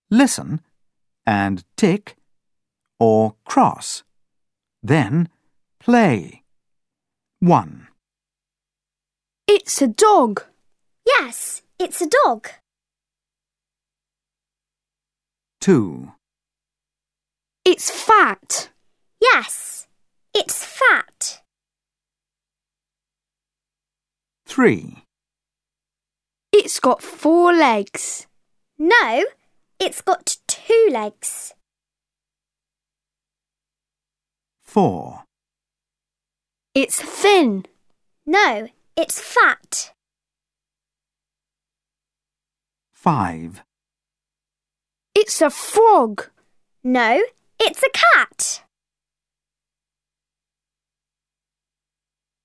listen and tick or cross. Then play. 1. It's a dog. Yes, it's a dog. 2. It's fat. Yes, it's fat. 3. It's got 4 legs. No, it's got 2 legs. 4. It's thin. No, it's fat. 5. It's a frog. No, it's a cat.